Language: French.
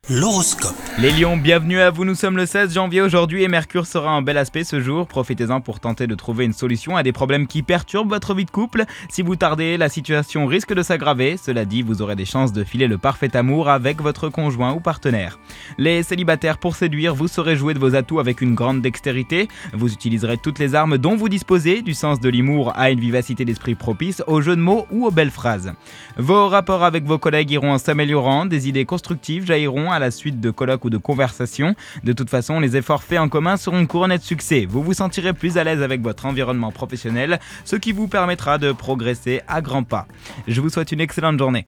L'horoscope. Les lions, bienvenue à vous, nous sommes le 16 janvier aujourd'hui et Mercure sera en bel aspect ce jour. Profitez-en pour tenter de trouver une solution à des problèmes qui perturbent votre vie de couple. Si vous tardez, la situation risque de s'aggraver. Cela dit, vous aurez des chances de filer le parfait amour avec votre conjoint ou partenaire. Les célibataires, pour séduire, vous saurez jouer de vos atouts avec une grande dextérité. Vous utiliserez toutes les armes dont vous disposez, du sens de l'humour à une vivacité d'esprit propice aux jeux de mots ou aux belles phrases. Vos rapports avec vos collègues iront en s'améliorant, des idées constructives jailliront à la suite de colloques ou de conversations. De toute façon, les efforts faits en commun seront couronnés de succès. Vous vous sentirez plus à l'aise avec votre environnement professionnel, ce qui vous permettra de progresser à grands pas. Je vous souhaite une excellente journée.